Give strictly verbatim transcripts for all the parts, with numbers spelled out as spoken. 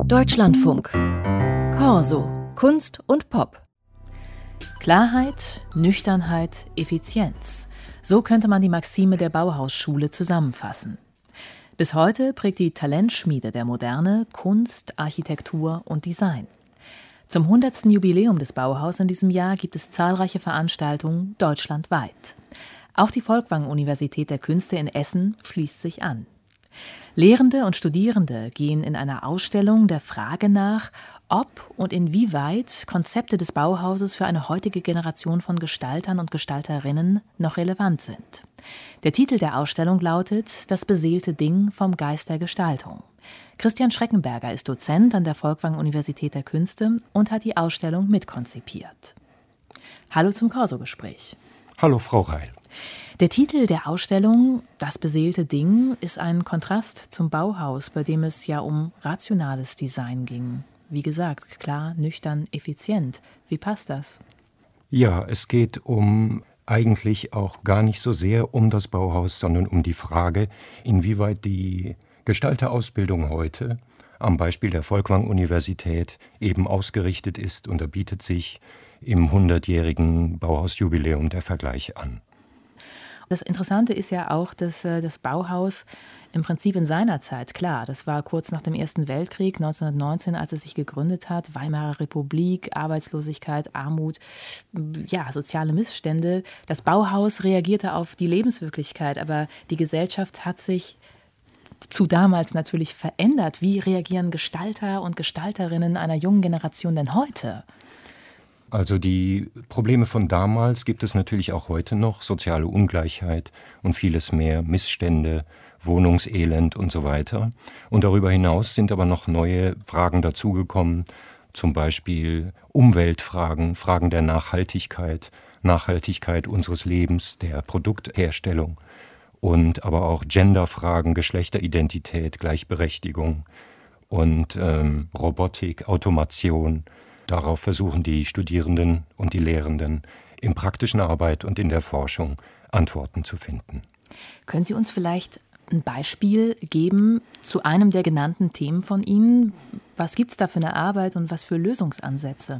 Deutschlandfunk. Corso. Kunst und Pop. Klarheit, Nüchternheit, Effizienz. So könnte man die Maxime der Bauhausschule zusammenfassen. Bis heute prägt die Talentschmiede der Moderne Kunst, Architektur und Design. Zum hundertsten Jubiläum des Bauhaus in diesem Jahr gibt es zahlreiche Veranstaltungen deutschlandweit. Auch die Folkwang-Universität der Künste in Essen schließt sich an. Lehrende und Studierende gehen in einer Ausstellung der Frage nach, ob und inwieweit Konzepte des Bauhauses für eine heutige Generation von Gestaltern und Gestalterinnen noch relevant sind. Der Titel der Ausstellung lautet »Das beseelte Ding vom Geist der Gestaltung«. Christian Schreckenberger ist Dozent an der Folkwang-Universität der Künste und hat die Ausstellung mitkonzipiert. Hallo zum Corso-Gespräch. Hallo Frau Reil. Der Titel der Ausstellung, »Das beseelte Ding«, ist ein Kontrast zum Bauhaus, bei dem es ja um rationales Design ging. Wie gesagt, klar, nüchtern, effizient. Wie passt das? Ja, es geht um eigentlich auch gar nicht so sehr um das Bauhaus, sondern um die Frage, inwieweit die Gestalterausbildung heute am Beispiel der Folkwang-Universität eben ausgerichtet ist, und da bietet sich im hundertjährigen Bauhausjubiläum der Vergleich an. Das Interessante ist ja auch, dass äh, das Bauhaus im Prinzip in seiner Zeit, klar, das war kurz nach dem Ersten Weltkrieg, neunzehnhundertneunzehn, als es sich gegründet hat, Weimarer Republik, Arbeitslosigkeit, Armut, ja, soziale Missstände. Das Bauhaus reagierte auf die Lebenswirklichkeit, aber die Gesellschaft hat sich zu damals natürlich verändert. Wie reagieren Gestalter und Gestalterinnen einer jungen Generation denn heute? Also die Probleme von damals gibt es natürlich auch heute noch, soziale Ungleichheit und vieles mehr, Missstände, Wohnungselend und so weiter. Und darüber hinaus sind aber noch neue Fragen dazugekommen, zum Beispiel Umweltfragen, Fragen der Nachhaltigkeit, Nachhaltigkeit unseres Lebens, der Produktherstellung und aber auch Genderfragen, Geschlechteridentität, Gleichberechtigung und ähm, Robotik, Automation. Darauf versuchen die Studierenden und die Lehrenden in praktischen Arbeit und in der Forschung Antworten zu finden. Können Sie uns vielleicht ein Beispiel geben zu einem der genannten Themen von Ihnen? Was gibt es da für eine Arbeit und was für Lösungsansätze?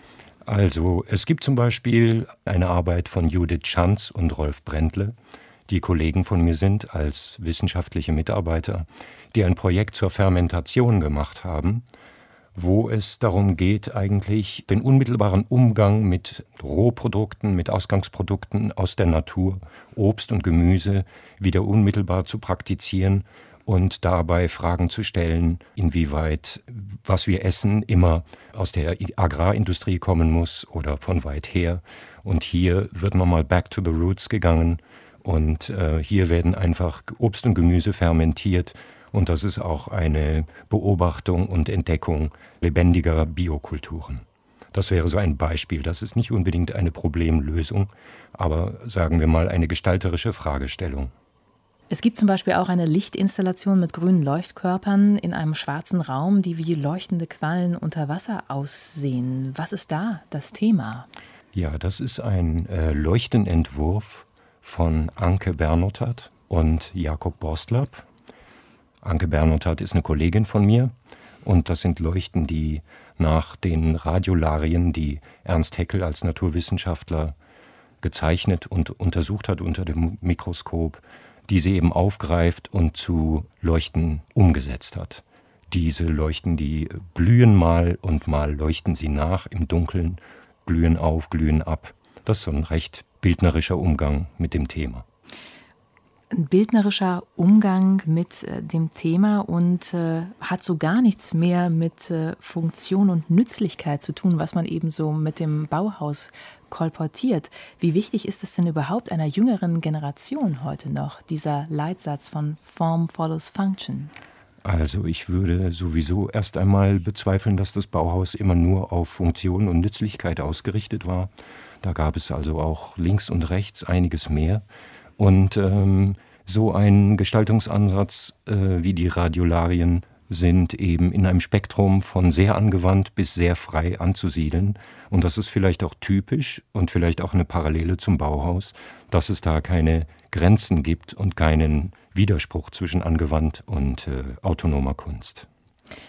Also es gibt zum Beispiel eine Arbeit von Judith Schanz und Rolf Brändle, die Kollegen von mir sind als wissenschaftliche Mitarbeiter, die ein Projekt zur Fermentation gemacht haben, wo es darum geht, eigentlich den unmittelbaren Umgang mit Rohprodukten, mit Ausgangsprodukten aus der Natur, Obst und Gemüse, wieder unmittelbar zu praktizieren und dabei Fragen zu stellen, inwieweit, was wir essen, immer aus der Agrarindustrie kommen muss oder von weit her. Und hier wird nochmal back to the roots gegangen und äh, hier werden einfach Obst und Gemüse fermentiert. Und das ist auch eine Beobachtung und Entdeckung lebendiger Biokulturen. Das wäre so ein Beispiel. Das ist nicht unbedingt eine Problemlösung, aber sagen wir mal eine gestalterische Fragestellung. Es gibt zum Beispiel auch eine Lichtinstallation mit grünen Leuchtkörpern in einem schwarzen Raum, die wie leuchtende Quallen unter Wasser aussehen. Was ist da das Thema? Ja, das ist ein äh, Leuchtenentwurf von Anke Bernotat und Jakob Borstlab. Anke Bernotat ist eine Kollegin von mir und das sind Leuchten, die nach den Radiolarien, die Ernst Haeckel als Naturwissenschaftler gezeichnet und untersucht hat unter dem Mikroskop, die sie eben aufgreift und zu Leuchten umgesetzt hat. Diese Leuchten, die glühen mal und mal leuchten sie nach im Dunkeln, glühen auf, glühen ab. Das ist so ein recht bildnerischer Umgang mit dem Thema. Ein bildnerischer Umgang mit äh, dem Thema und äh, hat so gar nichts mehr mit äh, Funktion und Nützlichkeit zu tun, was man eben so mit dem Bauhaus kolportiert. Wie wichtig ist es denn überhaupt einer jüngeren Generation heute noch, dieser Leitsatz von Form follows Function? Also ich würde sowieso erst einmal bezweifeln, dass das Bauhaus immer nur auf Funktion und Nützlichkeit ausgerichtet war. Da gab es also auch links und rechts einiges mehr. Und ähm, so ein Gestaltungsansatz äh, wie die Radiolarien sind eben in einem Spektrum von sehr angewandt bis sehr frei anzusiedeln. Und das ist vielleicht auch typisch und vielleicht auch eine Parallele zum Bauhaus, dass es da keine Grenzen gibt und keinen Widerspruch zwischen angewandt und äh, autonomer Kunst.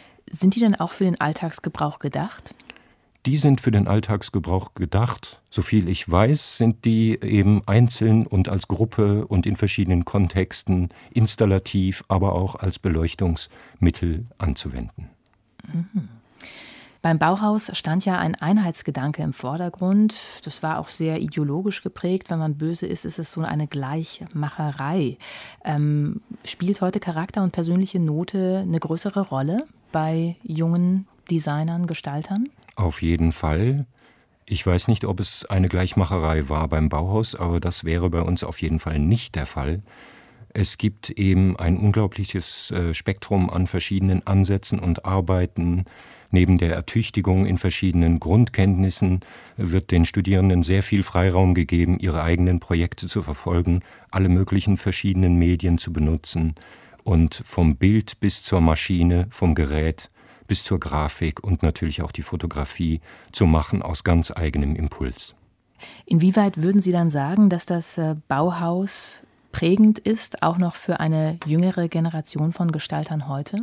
Sind die denn auch für den Alltagsgebrauch gedacht? Die sind für den Alltagsgebrauch gedacht. Soviel ich weiß, sind die eben einzeln und als Gruppe und in verschiedenen Kontexten installativ, aber auch als Beleuchtungsmittel anzuwenden. Mhm. Beim Bauhaus stand ja ein Einheitsgedanke im Vordergrund. Das war auch sehr ideologisch geprägt. Wenn man böse ist, ist es so eine Gleichmacherei. Ähm, spielt heute Charakter und persönliche Note eine größere Rolle bei jungen Designern, Gestaltern? Auf jeden Fall. Ich weiß nicht, ob es eine Gleichmacherei war beim Bauhaus, aber das wäre bei uns auf jeden Fall nicht der Fall. Es gibt eben ein unglaubliches äh, Spektrum an verschiedenen Ansätzen und Arbeiten. Neben der Ertüchtigung in verschiedenen Grundkenntnissen wird den Studierenden sehr viel Freiraum gegeben, ihre eigenen Projekte zu verfolgen, alle möglichen verschiedenen Medien zu benutzen und vom Bild bis zur Maschine, vom Gerät bis zur Grafik und natürlich auch die Fotografie zu machen aus ganz eigenem Impuls. Inwieweit würden Sie dann sagen, dass das Bauhaus prägend ist, auch noch für eine jüngere Generation von Gestaltern heute?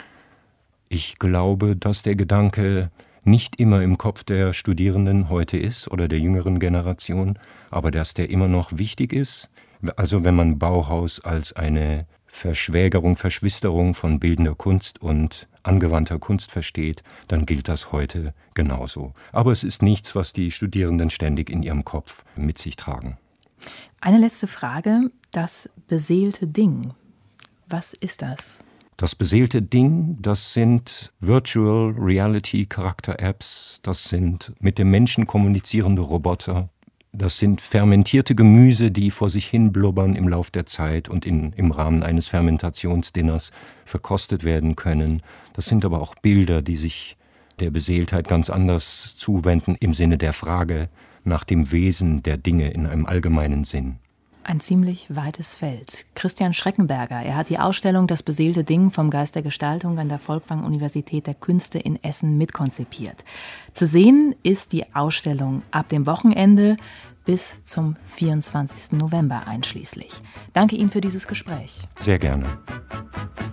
Ich glaube, dass der Gedanke nicht immer im Kopf der Studierenden heute ist oder der jüngeren Generation, aber dass der immer noch wichtig ist. Also wenn man Bauhaus als eine Verschwägerung, Verschwisterung von bildender Kunst und angewandter Kunst versteht, dann gilt das heute genauso. Aber es ist nichts, was die Studierenden ständig in ihrem Kopf mit sich tragen. Eine letzte Frage, das beseelte Ding. Was ist das? Das beseelte Ding, das sind Virtual Reality Charakter-Apps, das sind mit dem Menschen kommunizierende Roboter, das sind fermentierte Gemüse, die vor sich hin blubbern im Lauf der Zeit und in, im Rahmen eines Fermentationsdinners verkostet werden können. Das sind aber auch Bilder, die sich der Beseeltheit ganz anders zuwenden im Sinne der Frage nach dem Wesen der Dinge in einem allgemeinen Sinn. Ein ziemlich weites Feld. Christian Schreckenberger, er hat die Ausstellung Das beseelte Ding vom Geist der Gestaltung an der Folkwang-Universität der Künste in Essen mitkonzipiert. Zu sehen ist die Ausstellung ab dem Wochenende bis zum vierundzwanzigsten November einschließlich. Danke Ihnen für dieses Gespräch. Sehr gerne.